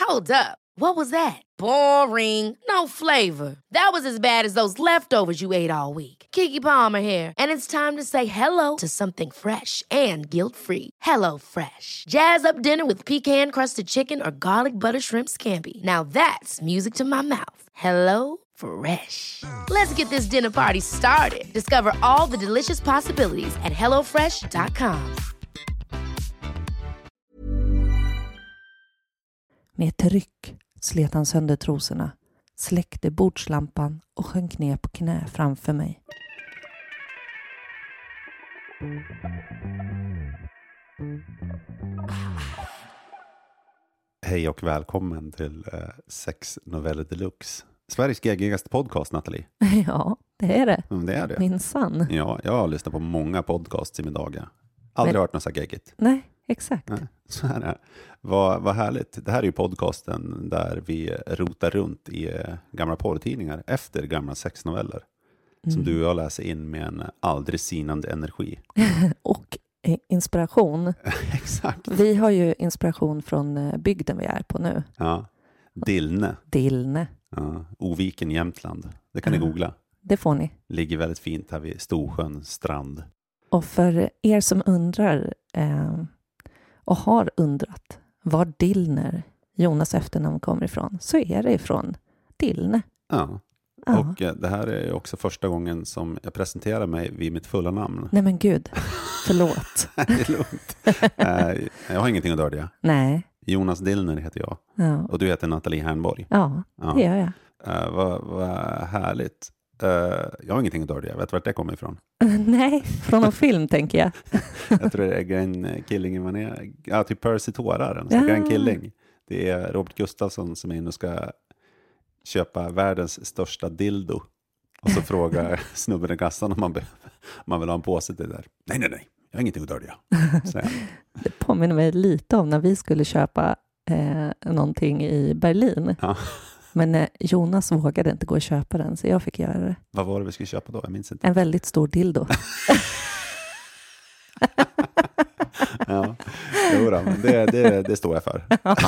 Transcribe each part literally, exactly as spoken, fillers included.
Hold up. What was that? Boring. No flavor. That was as bad as those leftovers you ate all week. Keke Palmer here, and it's time to say hello to something fresh and guilt-free. Hello Fresh. Jazz up dinner with pecan-crusted chicken or garlic butter shrimp scampi. Now that's music to my mouth. Hello Fresh. Let's get this dinner party started. Discover all the delicious possibilities at hello fresh dot com. Med ett ryck slet han sönder trosorna, släckte bordslampan och sjönk ner på knä framför mig. Hej och välkommen till uh, Sex Noveller Deluxe. Sveriges geggigaste podcast, Nathalie. Ja, det är det. Mm, det är det. Minsann. Ja, jag har lyssnat på många podcasts i min dagar. Aldrig Men... hört något så geggigt. Nej, exakt. Nej, så är det. Vad, vad härligt. Det här är ju podcasten där vi rotar runt i uh, gamla porrtidningar efter gamla sexnoveller. Mm. Som du och jag läser in med en aldrig sinande energi. Och inspiration. Exakt. Vi har ju inspiration från bygden vi är på nu. Ja, Dillne. Dillne. Ja, Oviken, Jämtland. Det kan ja. ni googla. Det får ni. Ligger väldigt fint här vid Storsjön strand. Och för er som undrar eh, och har undrat var Dillner, Jonas efternamn, kommer ifrån, så är det ifrån Dillne. Ja. Ja. Och eh, det här är också första gången som jag presenterar mig vid mitt fulla namn. Nej men gud, förlåt. Det är lugnt. eh, jag har ingenting att dölja. Nej. Jonas Dillner heter jag. Ja. Och du heter Nathalie Hernborg. Ja, Ja. det gör jag. Eh, vad, vad härligt. Eh, jag har ingenting att dölja. Jag vet vart det kommer ifrån. Nej, från en film tänker jag. Jag tror det är Glenn Killing. Man är, ja, typ Percy Tårar. Ja. Glenn Killing. Det är Robert Gustafsson som är inne och ska köpa världens största dildo. Och så frågar snubben i kassan om man, be- om man vill ha en påse till det där. Nej, nej, nej. Jag har ingenting att dölja. Det påminner mig lite om när vi skulle köpa eh, någonting i Berlin. Ja. Men eh, Jonas vågade inte gå och köpa den, så jag fick göra det. Vad var det vi skulle köpa då? Jag minns inte. En väldigt stor dildo. Ja, jo då, men det, det, det står jag för.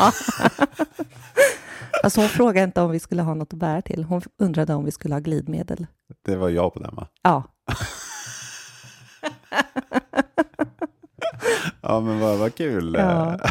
Alltså hon frågade inte om vi skulle ha något att bära till. Hon undrade om vi skulle ha glidmedel. Det var jag på den, va? Ja. Ja, men vad, vad kul. Ja.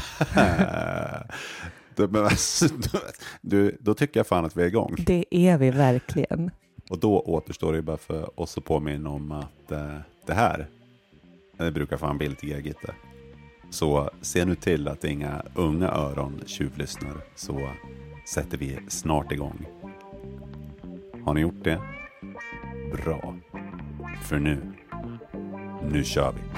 du, men, du, då tycker jag fan att vi är igång. Det är vi verkligen. Och då återstår det bara för oss att påminna om att eh, det här, det brukar fan bli lite geggigt. Så se nu till att inga unga öron tjuvlyssnar, så sätter vi snart igång. Har ni gjort det? Bra. För nu, nu kör vi.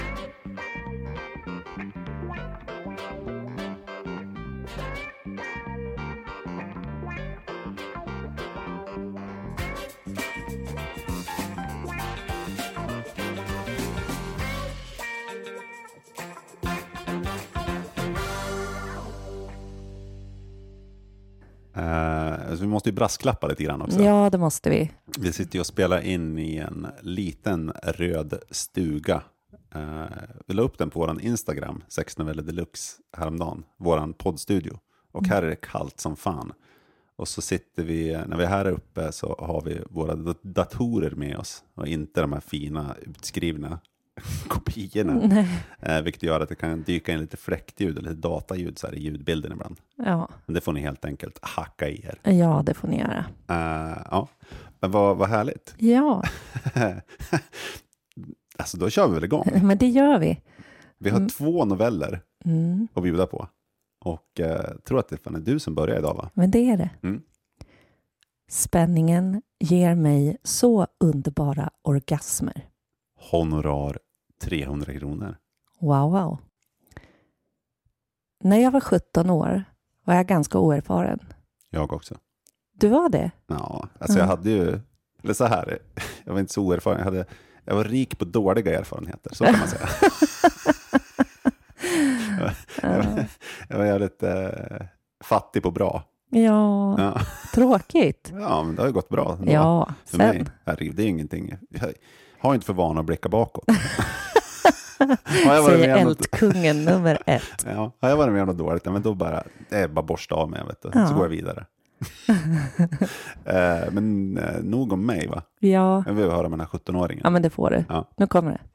Uh, alltså vi måste ju brasklappa lite grann också. Ja, det måste vi. Vi sitter ju och spelar in i en liten röd stuga. Uh, vi la upp den på våran Instagram, Sex Noveller Deluxe, häromdagen. Våran poddstudio. Och här är det kallt som fan. Och så sitter vi, när vi är här uppe så har vi våra datorer med oss. Och inte de här fina utskrivna kopiorna. Eh, vilket gör att det kan dyka in lite fläktljud eller lite dataljud så här i ljudbilden ibland. Ja. Men det får ni helt enkelt hacka i er. Ja, det får ni göra. Uh, ja, men vad, vad härligt. Ja. Alltså då kör vi väl igång. Men det gör vi. Vi har Mm. två noveller Mm. att bjuda på. Och uh, jag tror att det fan är du som börjar idag, va? Men det är det. Mm. Spänningen ger mig så underbara orgasmer. Honorar trehundra kronor. Wow, wow. När jag var sjutton år var jag ganska oerfaren. Jag också. Du var det? Ja, alltså jag hade ju, eller så här, jag var inte så oerfaren. Jag, hade, jag var rik på dåliga erfarenheter, så kan man säga. jag, var, jag var jävligt eh, fattig på bra. Ja, Ja. Tråkigt. Ja, men det har ju gått bra. Ja, för sen. mig. Herregud, det är ingenting. Jag har inte för vana att blicka bakåt. Har jag varit Säger med om något- ältkungen nummer ett. Ja, har jag varit med om något dåligt, ja, men då bara, det är bara borsta av mig, vet du. Ja. Så går jag vidare. eh, men eh, nog om mig, va? Ja. Jag vill höra med den här sjutton-åringen. Ja, men det får du. Ja. Nu kommer det.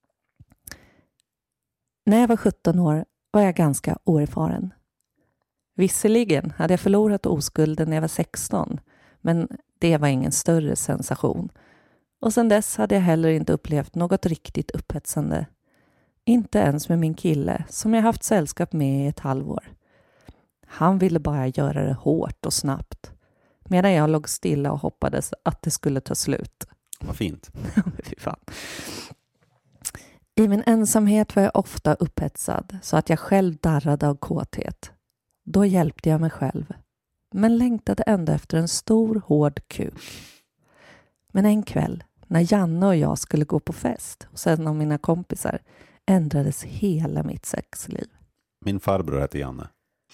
När jag var sjutton år var jag ganska oerfaren. Visserligen hade jag förlorat oskulden när jag var sexton, men det var ingen större sensation. Och sedan dess hade jag heller inte upplevt något riktigt upphetsande. Inte ens med min kille som jag haft sällskap med i ett halvår. Han ville bara göra det hårt och snabbt, medan jag låg stilla och hoppades att det skulle ta slut. Vad fint. Fy fan. I min ensamhet var jag ofta upphetsad så att jag själv darrade av kåthet. Då hjälpte jag mig själv, men längtade ändå efter en stor, hård kuk. Men en kväll, när Janne och jag skulle gå på fest och sen av mina kompisar, ändrades hela mitt sexliv. Min farbror heter Janne.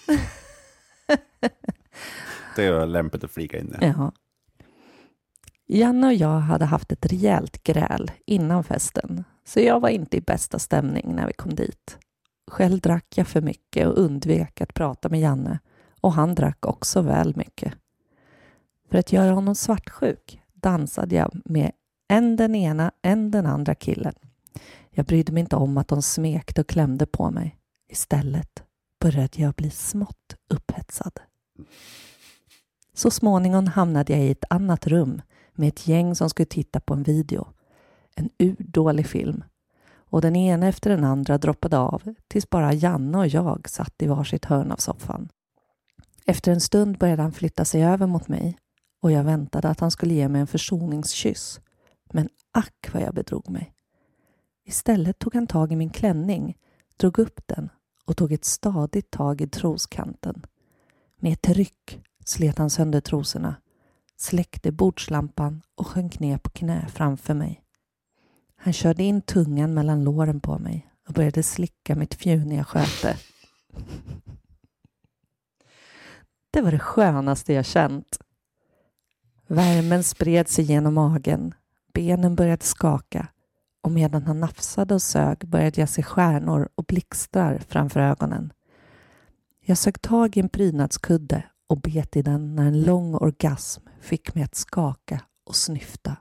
Det är lämpligt att flika in det. Ja. Janne och jag hade haft ett rejält gräl innan festen, så jag var inte i bästa stämning när vi kom dit. Själv drack jag för mycket och undvek att prata med Janne, och han drack också väl mycket. För att göra honom svartsjuk dansade jag med en den ena, en den andra killen. Jag brydde mig inte om att de smekte och klämde på mig. Istället började jag bli smått upphetsad. Så småningom hamnade jag i ett annat rum med ett gäng som skulle titta på en video. En urdålig film. Och den ena efter den andra droppade av tills bara Janne och jag satt i varsitt hörn av soffan. Efter en stund började han flytta sig över mot mig och jag väntade att han skulle ge mig en försoningskyss. Men ack vad jag bedrog mig. Istället tog han tag i min klänning, drog upp den och tog ett stadigt tag i troskanten. Med ett ryck slet han sönder trosorna, släckte bordslampan och sjönk ner på knä framför mig. Han körde in tungan mellan låren på mig och började slicka mitt fjuniga sköte. Det var det skönaste jag känt. Värmen spred sig genom magen, benen började skaka och medan han nafsade och sög började jag se stjärnor och blixtrar framför ögonen. Jag sög tag i en prydnadskudde och bet i den när en lång orgasm fick mig att skaka och snyfta.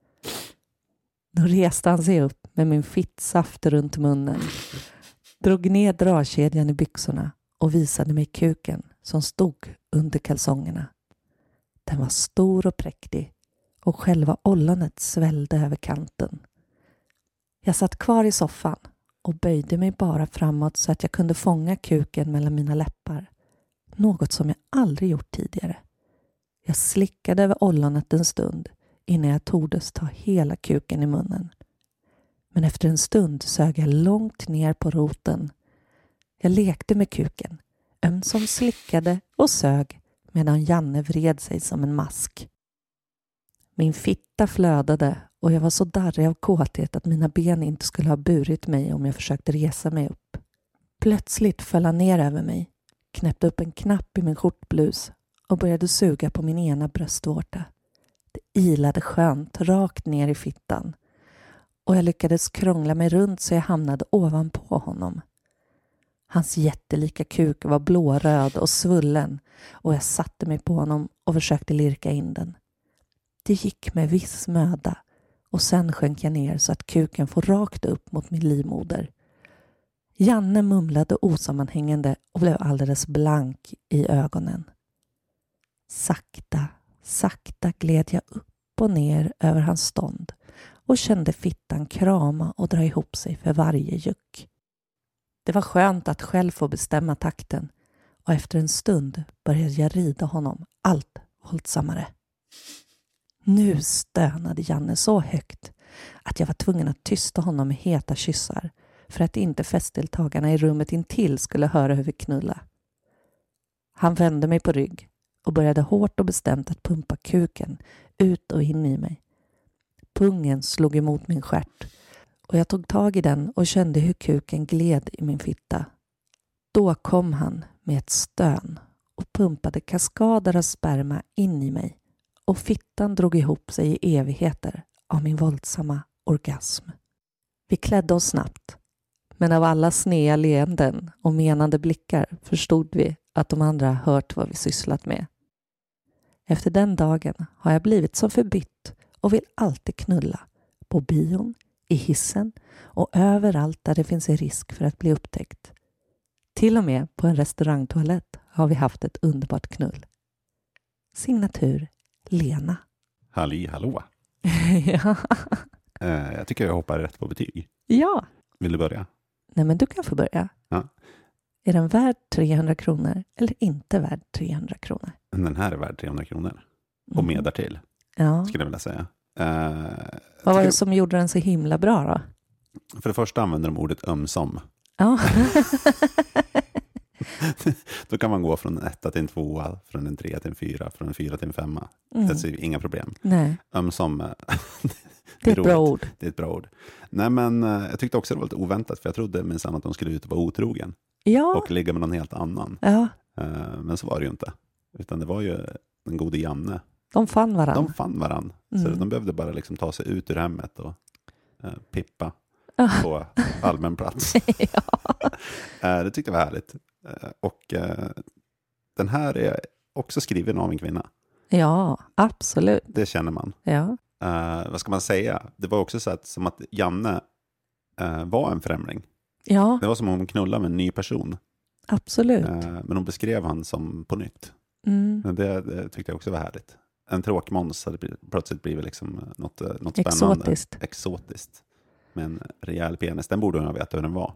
Då reste han sig upp med min fittsaft runt munnen, drog ner dragkedjan i byxorna och visade mig kuken som stod under kalsongerna. Den var stor och präktig och själva ollonet svällde över kanten. Jag satt kvar i soffan och böjde mig bara framåt så att jag kunde fånga kuken mellan mina läppar. Något som jag aldrig gjort tidigare. Jag slickade över ollonet en stund innan jag tordes ta hela kuken i munnen. Men efter en stund sög jag långt ner på roten. Jag lekte med kuken, ömsom slickade och sög medan Janne vred sig som en mask. Min fitta flödade och jag var så darrig av kåthet att mina ben inte skulle ha burit mig om jag försökte resa mig upp. Plötsligt föll han ner över mig, knäppte upp en knapp i min skjortblus och började suga på min ena bröstvårta. Det ilade skönt rakt ner i fittan och jag lyckades krångla mig runt så jag hamnade ovanpå honom. Hans jättelika kuk var blåröd och svullen och jag satte mig på honom och försökte lirka in den. Det gick med viss möda och sen sjönk jag ner så att kuken får rakt upp mot min livmoder. Janne mumlade osammanhängande och blev alldeles blank i ögonen. Sakta, sakta gled jag upp och ner över hans stånd och kände fittan krama och dra ihop sig för varje juck. Det var skönt att själv få bestämma takten och efter en stund började jag rida honom allt våldsammare. Nu stönade Janne så högt att jag var tvungen att tysta honom med heta kyssar för att inte festdeltagarna i rummet intill skulle höra hur vi knulla. Han vände mig på rygg och började hårt och bestämt att pumpa kuken ut och in i mig. Pungen slog emot min stjärt och jag tog tag i den och kände hur kuken gled i min fitta. Då kom han med ett stön och pumpade kaskader av sperma in i mig och fittan drog ihop sig i evigheter av min våldsamma orgasm. Vi klädde oss snabbt. Men av alla snea leenden och menande blickar förstod vi att de andra hört vad vi sysslat med. Efter den dagen har jag blivit som förbytt och vill alltid knulla. På bion, i hissen och överallt där det finns en risk för att bli upptäckt. Till och med på en restaurangtoalett har vi haft ett underbart knull. Signatur Lena. Halli hallå. Ja. Eh, jag tycker jag hoppar rätt på betyg. Ja. Vill du börja? Nej, men du kan få börja. Ja. Är den värd trehundra kronor eller inte värd trehundra kronor? Den här är värd trehundra kronor. Och Mm. mer därtill. Ja. Skulle jag vilja säga. Eh, Vad var det tycker- som gjorde den så himla bra då? För det första använder de ordet ömsom. Ja. Då kan man gå från en etta till en tvåa, från en trea till en fyra, från en fyra till en femma. Mm. Det är inga problem. Nej, Ömsom, det är ett bra roligt. ord. Det är ett bra ord. Nej, men eh, jag tyckte också det var lite oväntat, för jag trodde minsann att de skulle ut och vara otrogen Ja. och ligga med någon helt annan. Ja, Eh, Men så var det ju inte. Utan det var ju den gode Janne. de fann varandra. De fann varann. Så Mm. de behövde bara liksom ta sig ut ur hemmet och eh, pippa Ja. på allmän plats. Ja. Eh, Det tyckte jag var härligt. Eh, Och eh, den här är också skriven av en kvinna. Ja, absolut. Det känner man. Ja. Eh, vad ska man säga? Det var också så att, som att Janne eh, var en främling. Ja, Det var som om hon knullade med en ny person. absolut. Eh, men hon beskrev han som på nytt. Mm. Men det, det tyckte jag också var härligt. En tråkmåns hade blivit, plötsligt blivit liksom något, eh, något spännande. Exotiskt. Exotiskt. Med en rejäl penis. Den borde hon ha vetat hur den var.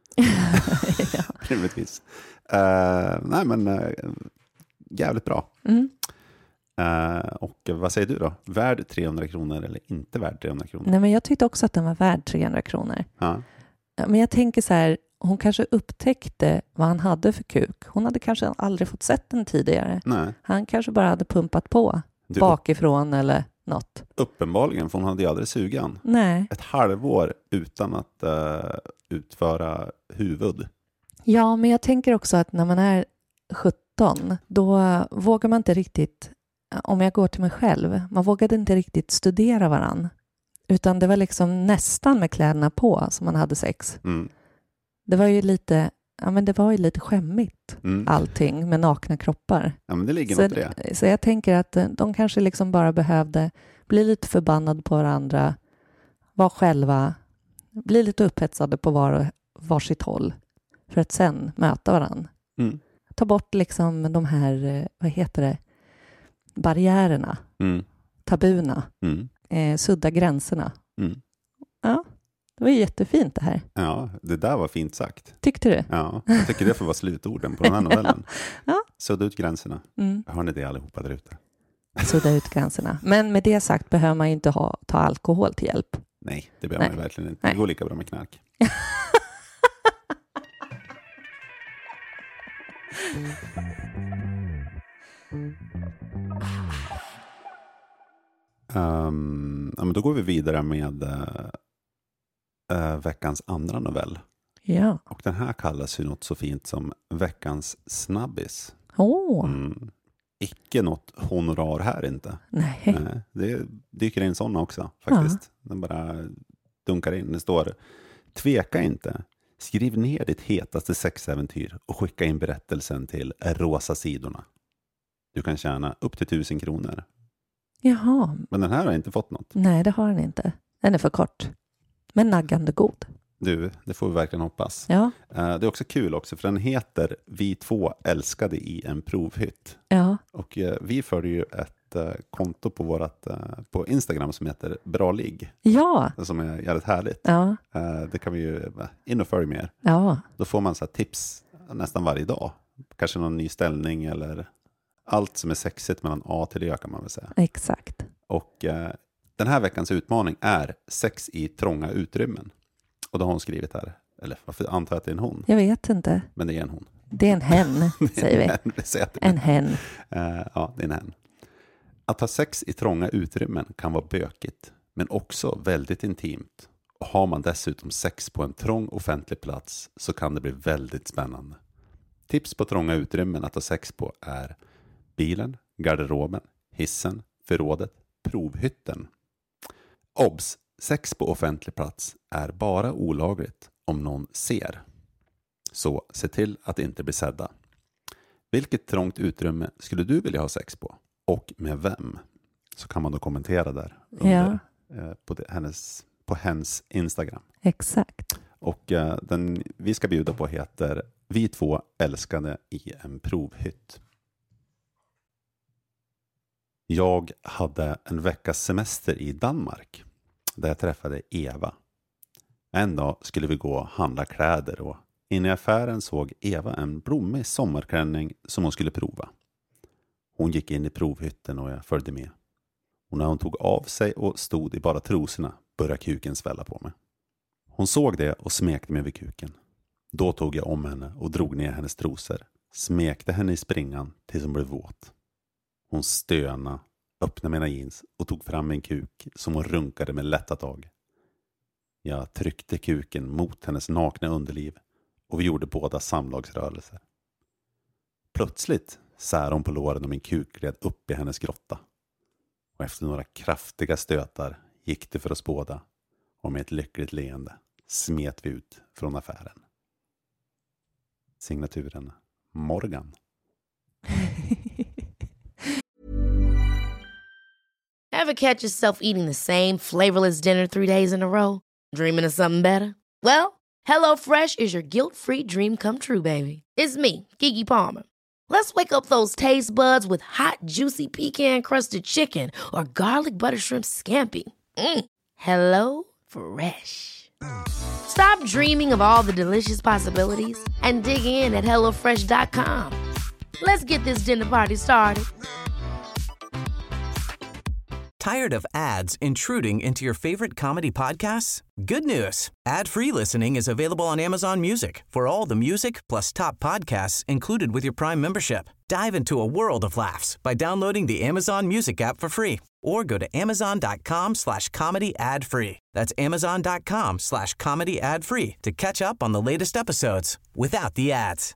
Ja. Rimligtvis. Uh, nej men uh, jävligt bra. Mm. Uh, och vad säger du då? Värd trehundra kronor eller inte värd trehundra kronor? Nej, men jag tyckte också att den var värd trehundra kronor. Ja. Ja, men jag tänker så här, hon kanske upptäckte vad han hade för kuk. Hon hade kanske aldrig fått sett den tidigare. Nej, Han kanske bara hade pumpat på du, bakifrån eller något. uppenbarligen, för hon hade ju aldrig sugan. Nej. Ett halvår utan att uh, utföra huvud. Ja, men jag tänker också att när man är sjutton, då vågar man inte riktigt, om jag går till mig själv, man vågade inte riktigt studera varann. Utan det var liksom nästan med kläderna på som man hade sex. Mm. Det var ju lite, ja men det var ju lite skämmigt Mm. allting med nakna kroppar. Ja, men det ligger Så, något i det. så jag tänker att de kanske liksom bara behövde bli lite förbannade på varandra, vara själva, bli lite upphetsade på var, varsitt håll för att sen möta varandra. Mm. Ta bort liksom de här, vad heter det, barriärerna, Mm. tabuna, Mm. eh, sudda gränserna. Mm. Ja, det var ju jättefint det här. Ja, det där var fint sagt. Tyckte du? Ja, jag tycker det får vara slutorden på den här novellen. Ja. Sudda ut gränserna. Mm. Hör ni det allihopa där ute? Sudda ut gränserna. Men med det sagt behöver man ju inte ha, ta alkohol till hjälp. Nej, det behöver man ju verkligen inte. Det Nej. går lika bra med knark. Um, ja, men då går vi vidare med uh, uh, veckans andra novell. Ja. Och den här kallas ju något så fint som veckans snabbis. Åh, Mm. Icke något honorar här inte. nej. Nej, det dyker in sådana också faktiskt. Den bara dunkar in. Det står: tveka inte. Skriv ner ditt hetaste sexäventyr och skicka in berättelsen till rosa sidorna. Du kan tjäna upp till tusen kronor. Jaha, Men den här har inte fått något. nej det har den inte. Den är för kort. Men naggande god. Du, det får vi verkligen hoppas. Ja, Eh, Det är också kul också, för den heter Vi två älskade i en provhytt. ja, Och eh, vi följer ju ett eh, konto på vårat, eh, på Instagram som heter Bra ligg. ja, Som är jävligt härligt. ja, Eh, Det kan vi ju eh, in och följa mer. ja, Då får man så här tips nästan varje dag. Kanske någon ny ställning eller allt som är sexigt mellan A till Ö kan man väl säga. exakt. Och eh, den här veckans utmaning är sex i trånga utrymmen. Och då har hon skrivit här, eller varför antar jag att det är en hon? Jag vet inte. Men det är en hon. Det är en hen, säger vi. vi. säger att det är En hen. Uh, ja, det är en hen. Att ha sex i trånga utrymmen kan vara bökigt, men också väldigt intimt. Och har man dessutom sex på en trång offentlig plats så kan det bli väldigt spännande. Tips på trånga utrymmen att ha sex på är bilen, garderoben, hissen, förrådet, provhytten. Obs! Sex på offentlig plats är bara olagligt om någon ser. Så se till att inte bli sedda. Vilket trångt utrymme skulle du vilja ha sex på? Och med vem? Så kan man då kommentera där under, Ja. eh, på, det, hennes, på hennes Instagram. Exakt. Och eh, den vi ska bjuda på heter Vi två älskade i en provhytt. Jag hade en veckas semester i Danmark där jag träffade Eva. En dag skulle vi gå och handla kläder och inne i affären såg Eva en blommig sommarklänning som hon skulle prova. Hon gick in i provhytten och jag följde med. Och när hon tog av sig och stod i bara trosorna började kuken svälla på mig. Hon såg det och smekte mig vid kuken. Då tog jag om henne och drog ner hennes trosor. Smekte henne i springan tills hon blev våt. Hon stönade, öppnade mina jeans och tog fram min kuk som hon runkade med lätta tag. Jag tryckte kuken mot hennes nakna underliv och vi gjorde båda samlagsrörelser. Plötsligt sär hon på låren och min kuk gled upp i hennes grotta. Och efter några kraftiga stötar gick det för oss båda och med ett lyckligt leende smet vi ut från affären. Signaturen Morgan. Ever catch yourself eating the same flavorless dinner three days in a row? Dreaming of something better? Well, HelloFresh is your guilt-free dream come true, baby. It's me, Keke Palmer. Let's wake up those taste buds with hot, juicy pecan-crusted chicken or garlic butter shrimp scampi. Mm. Hello Fresh. Stop dreaming of all the delicious possibilities and dig in at hello fresh dot com. Let's get this dinner party started. Tired of ads intruding into your favorite comedy podcasts? Good news. Ad-free listening is available on Amazon Music for all the music plus top podcasts included with your Prime membership. Dive into a world of laughs by downloading the Amazon Music app for free or go to amazon.com slash comedy ad free. That's amazon.com slash comedy ad free to catch up on the latest episodes without the ads.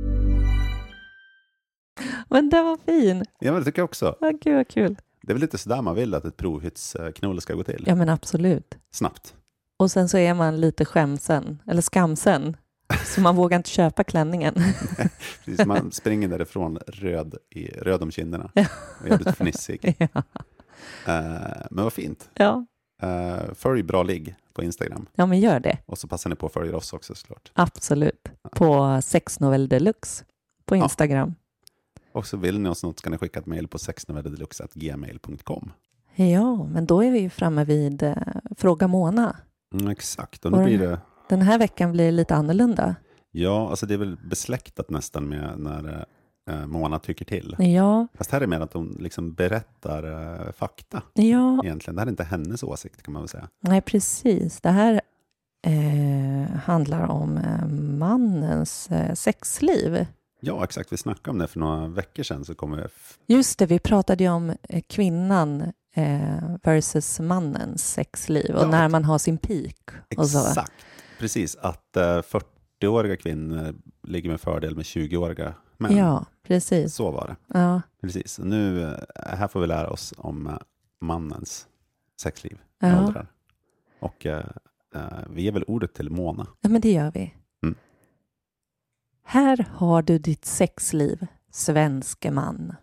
Men det var fin. Ja, men det tycker jag också. Ja, gud vad kul. Det är väl lite sådär man vill att ett provhyttsknull ska gå till. Ja, men absolut. Snabbt. Och sen så är man lite skämsen, eller skamsen. Så man vågar inte köpa klänningen. Precis, man springer därifrån röd, i, röd om kinderna. Och är lite fnissig. Ja. Uh, men vad fint. Ja. Uh, följ Bra Ligg på Instagram. Ja, men gör det. Och så passar ni på att följa oss också såklart. Absolut. På Sex Novelle Deluxe på Instagram. Ja. Och så vill ni oss något ska ni skicka ett mejl på sexnovelledeluxe at gmail dot com. Ja, men då är vi framme vid eh, Fråga Mona. Mm, exakt, och nu blir det... Den här veckan blir det lite annorlunda. Ja, alltså det är väl besläktat nästan med när eh, Mona tycker till. Ja. Fast här är mer att hon liksom berättar eh, fakta. Ja. Egentligen, det här är inte hennes åsikt kan man väl säga. Nej, precis. Det här eh, handlar om eh, mannens eh, sexliv. Ja, exakt. Vi snackade om det för några veckor sedan. Så kommer f- Just det, vi pratade ju om eh, kvinnan eh, versus mannens sexliv. Och ja, när man har sin peak. Och så. Exakt. Precis. Att eh, fyrtioåriga kvinnor ligger med fördel med tjugoåriga män. Ja, precis. Så var det. Ja. Precis. Och nu, eh, här får vi lära oss om eh, mannens sexliv. Ja. Åldrar. Och eh, eh, vi ger väl ordet till Mona. Ja, men det gör vi. Mm. Här har du ditt sexliv, svenske man.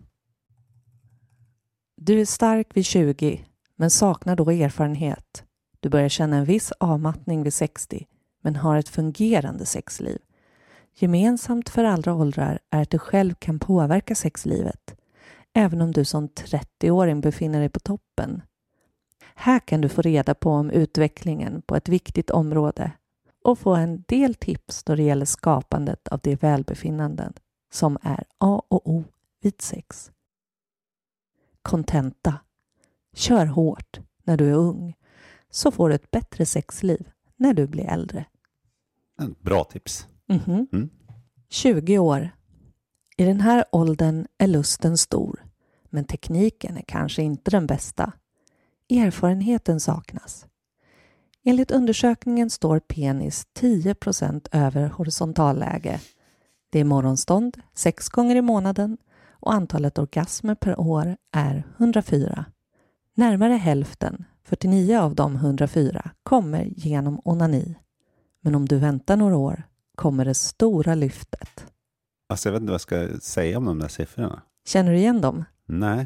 Du är stark vid tjugo, men saknar då erfarenhet. Du börjar känna en viss avmattning vid sextio, men har ett fungerande sexliv. Gemensamt för alla åldrar är att du själv kan påverka sexlivet, även om du som trettioåring befinner dig på toppen. Här kan du få reda på om utvecklingen på ett viktigt område och få en del tips då det gäller skapandet av det välbefinnanden som är A och O vid sex. Kontenta. Kör hårt när du är ung, så får du ett bättre sexliv när du blir äldre. En bra tips. Mm-hmm. Mm. tjugo år. I den här åldern är lusten stor, men tekniken är kanske inte den bästa. Erfarenheten saknas. Enligt undersökningen står penis tio procent över horisontalläge. Det är morgonstånd sex gånger i månaden och antalet orgasmer per år är hundrafyra. Närmare hälften fyrtionio av de hundrafyra kommer genom onani. Men om du väntar några år kommer det stora lyftet. Alltså jag vet inte vad jag ska säga om de där siffrorna. Känner du igen dem? Nej.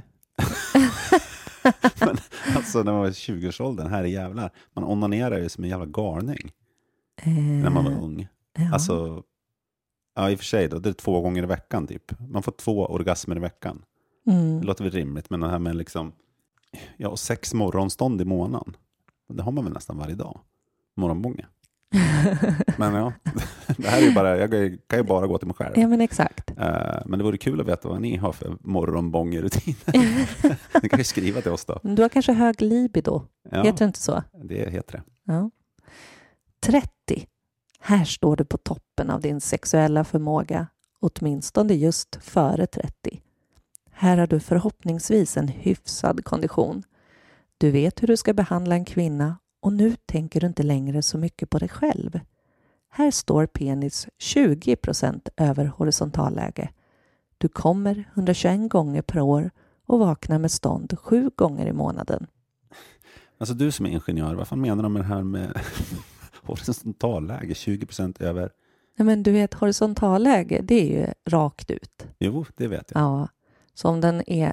Men, alltså när man var i tjugoårsåldern, här är jävlar. Man onanerar ju som en jävla galning. Eh, när man var ung. ja. Alltså, ja i och för sig då, det är två gånger i veckan typ. Man får två orgasmer i veckan. Mm. Det låter väl rimligt, men det här med liksom, ja och sex morgonstånd i månaden. Det har man väl nästan varje dag. Morgonbånge. Men ja, det här är ju bara, jag kan ju bara gå till mig själv. Ja men exakt. Uh, men det vore kul att veta vad ni har för morgonbångerutiner. Ni kan ju skriva till oss då. Du har kanske hög libido. Ja, Heter det inte så? det heter det. Ja. trettio. Här står du på toppen av din sexuella förmåga. Åtminstone just före trettio. Här har du förhoppningsvis en hyfsad kondition. Du vet hur du ska behandla en kvinna och nu tänker du inte längre så mycket på dig själv. Här står penis tjugo procent över horisontalläge. Du kommer hundratjugoett gånger per år och vaknar med stånd sju gånger i månaden. Alltså du som är ingenjör, vad fan menar de med det här med horisontalläge, tjugo procent över? Nej, men du vet, horisontalläge, det är ju rakt ut. Jo, det vet jag. Ja, så om den är...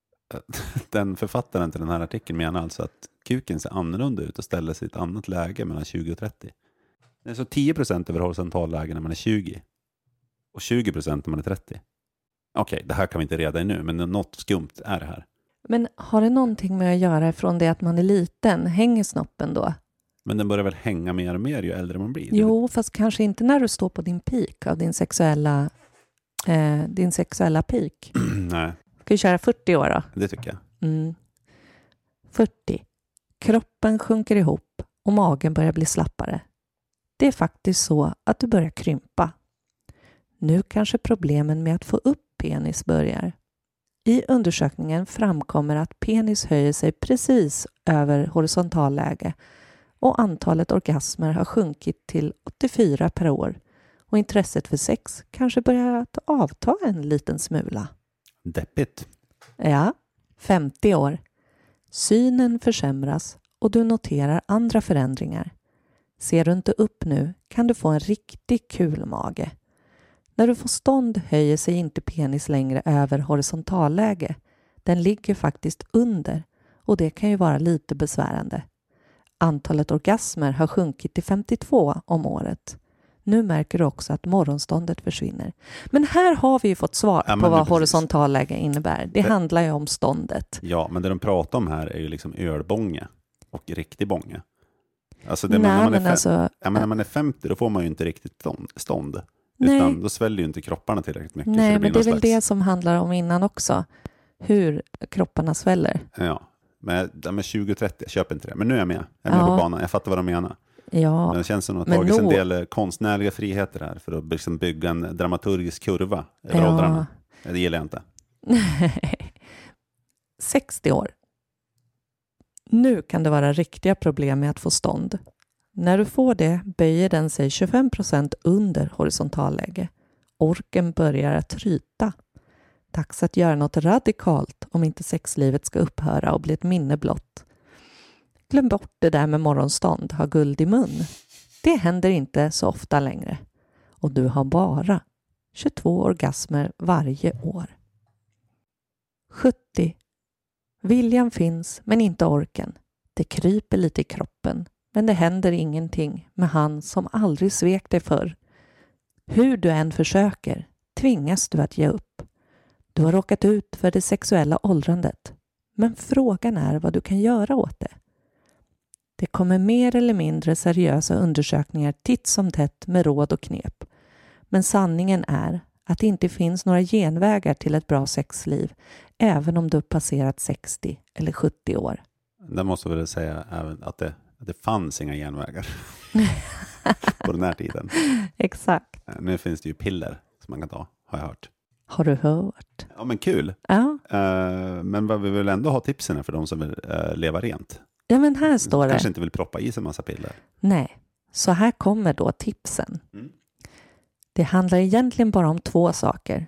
Den författaren till den här artikeln menar alltså att kuken ser annorlunda ut och ställer sig i ett annat läge mellan tjugo och trettio. Det är så tio procent över horisontalläge när man är tjugo och tjugo procent när man är trettio. Okej, det här kan vi inte reda i nu, men något skumt är det här. Men har det någonting med att göra från det att man är liten? Hänger snoppen då? Men den börjar väl hänga mer och mer ju äldre man blir? Jo, fast kanske inte när du står på din peak av din sexuella, eh, din sexuella peak. Nej. Ska vi köra fyrtio år då? Det tycker jag. Mm. fyrtio. Kroppen sjunker ihop och magen börjar bli slappare. Det är faktiskt så att du börjar krympa. Nu kanske problemen med att få upp penis börjar. I undersökningen framkommer att penis höjer sig precis över horisontalläge och antalet orgasmer har sjunkit till åttiofyra per år och intresset för sex kanske börjar att avta en liten smula. Deppigt. Ja, femtio år. Synen försämras och du noterar andra förändringar. Ser du inte upp nu kan du få en riktig kul mage. När du får stånd höjer sig inte penis längre över horisontalläge. Den ligger faktiskt under och det kan ju vara lite besvärande. Antalet orgasmer har sjunkit till femtiotvå om året. Nu märker du också att morgonståndet försvinner. Men här har vi ju fått svar ja, på vad precis. horisontalläge innebär. Det, det handlar ju om ståndet. Ja, men det de pratar om här är ju liksom ölbånge och riktig bånge. Alltså det, Nej, när, man men är fem, alltså, ja, men när man är femtio då får man ju inte riktigt stånd. Nej. Utan då sväljer ju inte kropparna tillräckligt mycket. Nej, det men det är väl slags... det som handlar om innan också. Hur kropparna sväller. Ja, men, ja, men tjugo trettio, jag köper inte det. Men nu är jag med. Jag är ja. med på banan. Jag fattar vad de menar. Ja. Men det känns som att det Men har tagits nog... en del konstnärliga friheter här för att liksom bygga en dramaturgisk kurva över Ja. åldrarna. Det gillar jag inte. sextio år. Nu kan det vara riktiga problem med att få stånd. När du får det böjer den sig tjugofem procent under horisontalläge. Orken börjar att tryta. Dags att göra något radikalt om inte sexlivet ska upphöra och bli ett minne blott. Glöm bort det där med morgonstånd, ha guld i mun. Det händer inte så ofta längre. Och du har bara tjugotvå orgasmer varje år. sjuttio. Viljan finns men inte orken. Det kryper lite i kroppen men det händer ingenting med han som aldrig svek dig förr. Hur du än försöker tvingas du att ge upp. Du har råkat ut för det sexuella åldrandet. Men frågan är vad du kan göra åt det. Det kommer mer eller mindre seriösa undersökningar titt som tätt med råd och knep. Men sanningen är att det inte finns några genvägar till ett bra sexliv även om du passerat sextio eller sjuttio år. Det måste väl säga även att det, att det fanns inga genvägar på den här tiden. Exakt. Nu finns det ju piller som man kan ta, har jag hört. Har du hört? Ja, men kul. Ja. Uh, men vad vi vill ändå ha tipsen för de som vill uh, leva rent. Ja, men här står det. Kanske inte vill proppa i sig en massa piller. Nej, så här kommer då tipsen. Mm. Det handlar egentligen bara om två saker.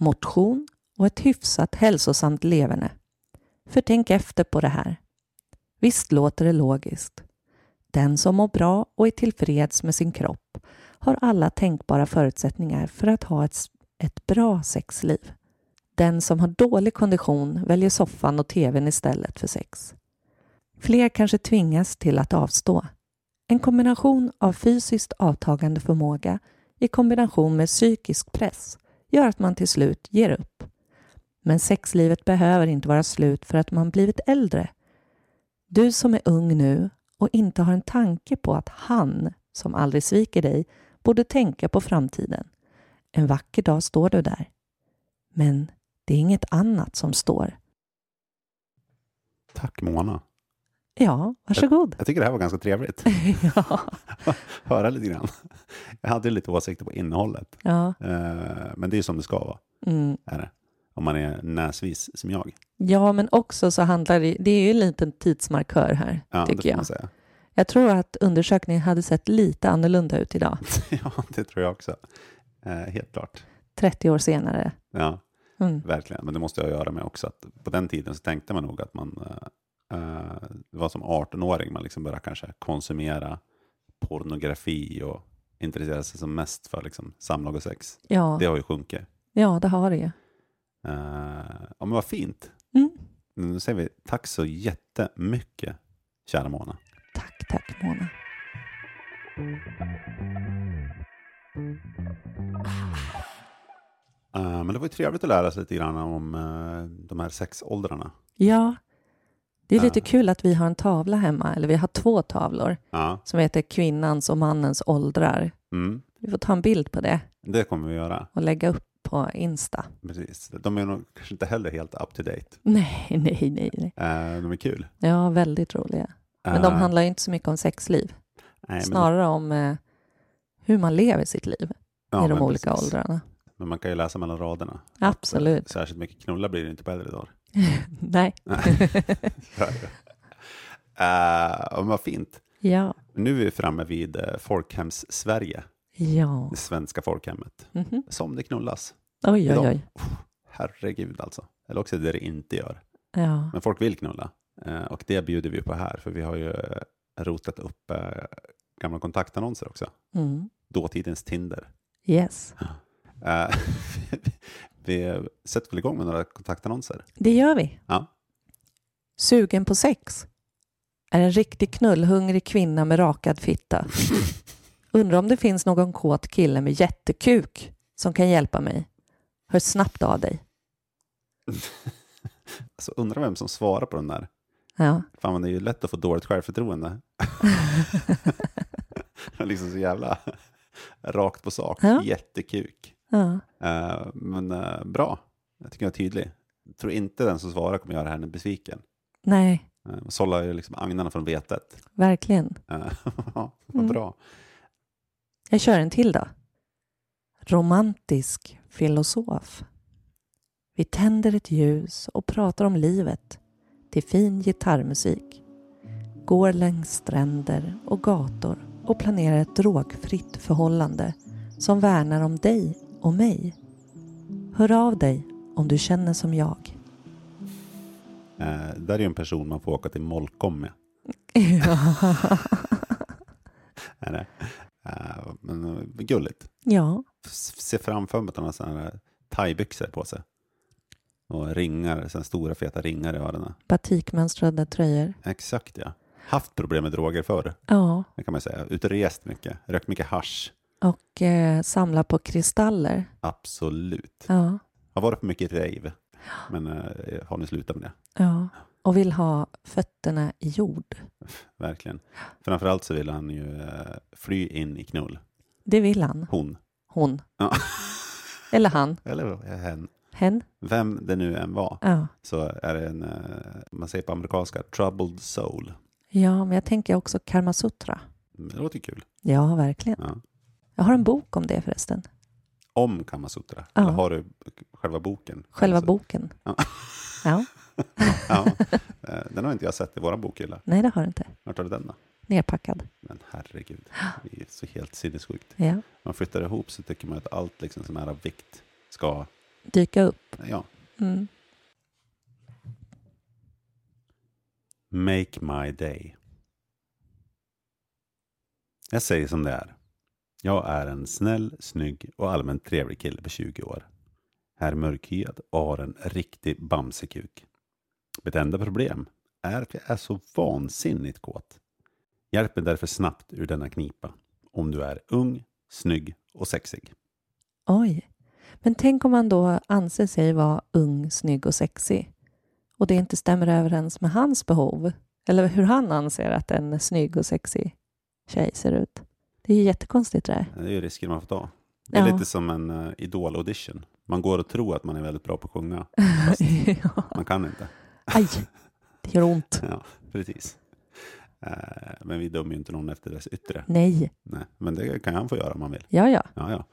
Motion och ett hyfsat hälsosamt leverne. För tänk efter på det här. Visst låter det logiskt. Den som mår bra och är tillfreds med sin kropp har alla tänkbara förutsättningar för att ha ett, ett bra sexliv. Den som har dålig kondition väljer soffan och tvn istället för sex. Fler kanske tvingas till att avstå. En kombination av fysiskt avtagande förmåga i kombination med psykisk press gör att man till slut ger upp. Men sexlivet behöver inte vara slut för att man blivit äldre. Du som är ung nu och inte har en tanke på att han, som aldrig sviker dig, borde tänka på framtiden. En vacker dag står du där. Men det är inget annat som står. Tack Mona. Ja, varsågod. Jag, jag tycker det här var ganska trevligt. Ja. Höra lite grann. Jag hade lite åsikter på innehållet. Ja. Uh, men det är som det ska vara. Mm. Är det? Om man är näsvis som jag. Ja, men också så handlar det, det är ju en liten tidsmarkör här, Ja, tycker det får jag. man säga. Jag tror att undersökningen hade sett lite annorlunda ut idag. Ja, det tror jag också. Uh, helt klart. trettio år senare. Ja, Mm. verkligen. Men det måste jag göra med också. Att på den tiden så tänkte man nog att man uh, uh, det var som arton-åring man liksom började kanske konsumera pornografi och intressera sig som mest för liksom samlag och sex. Ja. Det har ju sjunkit. Ja, det har det ju. Uh, ja, men vad fint. Mm. Nu säger vi tack så jättemycket, kära Mona. Tack, tack Mona. Uh, men det var ju trevligt att lära sig lite grann om uh, de här sexåldrarna. Ja, det är lite Ja. kul att vi har en tavla hemma, eller vi har två tavlor Ja, som heter kvinnans och mannens åldrar. mm, Vi får ta en bild på det det kommer vi göra. och lägga upp på Insta. Precis. De är nog kanske inte heller helt up to date. Nej, nej, nej. nej. Uh, de är kul. Ja, väldigt roliga. Men de Uh, handlar ju inte så mycket om sexliv. nej, men- Snarare om eh, hur man lever sitt liv ja, i de men olika precis. åldrarna. Men man kan ju läsa mellan raderna. Absolut. Särskilt mycket knulla blir det inte på äldre dagar. Nej. uh, och vad fint. Ja. Nu är vi framme vid uh, Folkhems-Sverige. Ja. Det svenska folkhemmet. Mhm. Som det knullas. Oj, oj, Idag. oj. Herregud alltså. Eller också det det inte gör. Ja. Men folk vill knulla. Uh, och det bjuder vi på här. För vi har ju uh, rotat upp uh, gamla kontaktannonser också. Mm. Dåtidens Tinder. Yes. Uh, vi sätter väl igång med några kontaktannonser. Det gör vi. Ja. Sugen på sex? Är en riktig knullhungrig kvinna med rakad fitta. Undrar om det finns någon kåt kille med jättekuk som kan hjälpa mig. Hör snabbt av dig. Alltså undrar vem som svarar på den där. Ja. Fan, men det är ju lätt att få dåligt självförtroende. Liksom så jävla rakt på sak. Ja. Jättekuk. Ja. Uh, men uh, bra. Jag tycker jag är tydlig. Jag tror inte den som svarar kommer göra henne besviken. Nej, Uh, sållar ju liksom agnarna från vetet. verkligen. Uh, vad Mm. bra. Jag kör en till då. Romantisk filosof. Vi tänder ett ljus och pratar om livet till fin gitarrmusik. Går längs stränder och gator och planerar ett drogfritt förhållande som värnar om dig och mig. Hör av dig om du känner som jag. Uh, där är ju en person man får åka till Molkom med. Är det? Uh, men uh, gulligt. Ja, S- Se framför mig att han har sådana här thaibyxor på sig. Och ringar, sådana stora feta ringar i öronen. batikmönstrade tröjor. Exakt, ja. Haft problem med droger förr, Ja, det kan man säga. Utrest mycket, rökt mycket hasch. och eh, samla på kristaller. Absolut. Ja, Har varit på mycket rave. Men uh, har ni slutat med det? ja. Och vill ha fötterna i jord. Verkligen. Framförallt så vill han ju uh, fly in i knull. Det vill han. Hon. Hon. Ja. Eller han. Eller hen. Hen. Vem det nu än var. Ja. Så är det en, uh, man säger på amerikanska, troubled soul. Ja, men jag tänker också Karma Sutra. Det låter kul. Ja, verkligen. Ja. Jag har en bok om det förresten. Om Kamasutra. Ja. Eller har du själva boken? Själva Alltså, boken. Ja. Ja. ja. Eh, Den har inte jag sett i våran bokhylla. Nej, det har du inte. Vart har du den då? Nerpackad. Men herregud, det är så helt sinnessjukt. Ja. Man flyttar ihop så tycker man att allt liksom som är av vikt ska, Dyka upp. ja. Mm. Make my day. Jag säger som det är. Jag är en snäll, snygg och allmänt trevlig kille på tjugo år. Här är mörkhyad och har en riktig bamsekuk. Mitt enda problem är att jag är så vansinnigt kåt. Hjälp mig därför snabbt ur denna knipa. Om du är ung, snygg och sexig. Oj, men tänk om man då anser sig vara ung, snygg och sexig. Och det inte stämmer överens med hans behov. Eller hur han anser att en snygg och sexig tjej ser ut. Det är ju jättekonstigt det där. Det är ju risken man får ta. Det är Ja. lite som en uh, idol-audition. Man går och tror att man är väldigt bra på att sjunga. Fast Ja. man kan inte. Aj, det gör ont. Ja, precis. Uh, men vi dömer ju inte någon efter dess yttre. Nej, Nej, men det kan han få göra om man vill. ja ja. Ja, ja.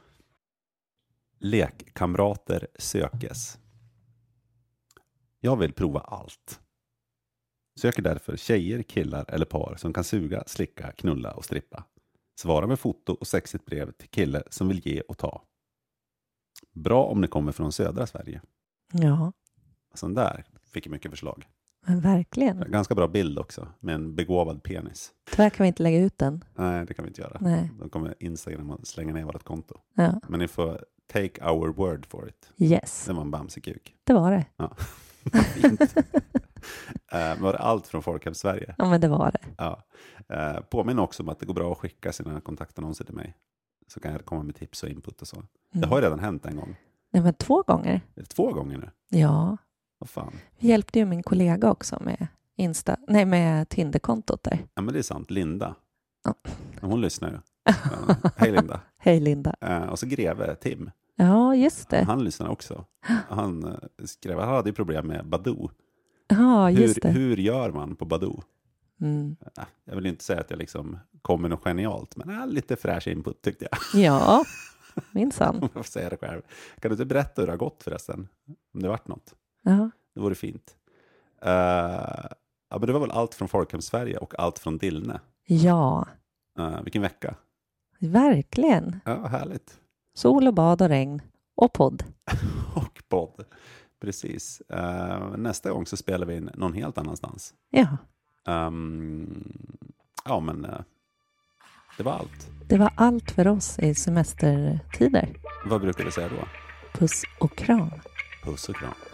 Lekkamrater sökes. Jag vill prova allt. Söker därför tjejer, killar eller par som kan suga, slicka, knulla och strippa. Svara med foto och sexigt brev till kille som vill ge och ta. Bra om ni kommer från södra Sverige. Ja, Sån där fick jag mycket förslag. men verkligen. Ganska bra bild också med en begåvad penis. Tyvärr kan vi inte lägga ut den. Nej, det kan vi inte göra. Nej. Då kommer Instagram att slänga ner vårt konto. Ja. Men ni får take our word for it. Yes, Det var en bamsekuk. det var det. Ja. Fint. Uh, var det allt från Folkhem Sverige? Ja, men det var det. Ja. Uh, påminn också om att det går bra att skicka sina kontaktannonser till mig. Så kan jag komma med tips och input och så. Mm. Det har ju redan hänt en gång. Nej, men två gånger. Är det två gånger nu? Ja, Vad fan? vi hjälpte ju min kollega också med Insta, nej med Tinder-kontot där. Ja, men det är sant. Linda. Ja. Hon lyssnar ju. Uh, Hej Linda. Hej Linda. Uh, och så greve Tim. Ja, just det. Han lyssnar också. Han uh, skrev han hade ju problem med Badoo. Ja, just Hur, det. hur gör man på Badoo? Mm. Uh, jag vill inte säga att jag liksom kommer något genialt, men uh, lite fräsch input tyckte jag. Ja, minsann. Om jag får säga det själv. Kan du inte berätta hur det har gått förresten? Om det varit något? Ja. Det vore fint. Uh, ja, men det var väl allt från Folkhem Sverige och allt från Dillne. Ja, Uh, vilken vecka. verkligen. Ja, härligt. Sol och bad och regn. Och podd. Och podd. Precis. Uh, nästa gång så spelar vi in någon helt annanstans. Ja, Um, ja, men uh, det var allt. det var allt för oss i semestertider. Vad brukar du säga då? Puss och kram. Puss och kram.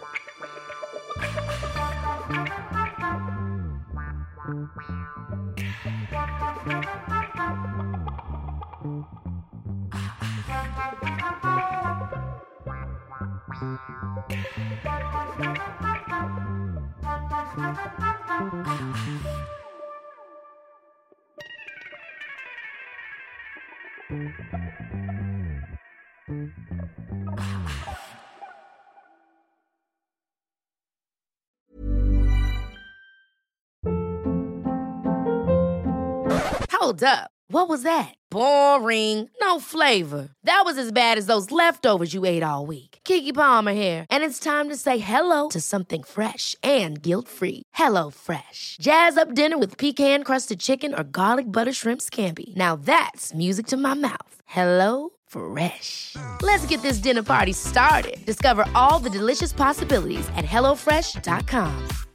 Hold up. What was that? Boring. No flavor. That was as bad as those leftovers you ate all week. Keke Palmer here, and it's time to say hello to something fresh and guilt-free. Hello Fresh. Jazz up dinner with pecan-crusted chicken or garlic butter shrimp scampi. Now that's music to my mouth. Hello Fresh. Let's get this dinner party started. Discover all the delicious possibilities at hello fresh dot com.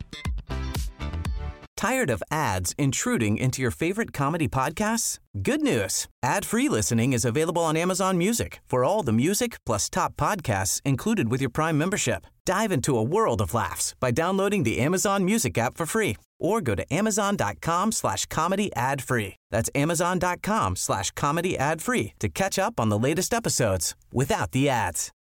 Tired of ads intruding into your favorite comedy podcasts? Good news. Ad-free listening is available on Amazon Music for all the music plus top podcasts included with your Prime membership. Dive into a world of laughs by downloading the Amazon Music app for free or go to amazon.com slash comedy ad free. That's amazon.com slash comedy ad free to catch up on the latest episodes without the ads.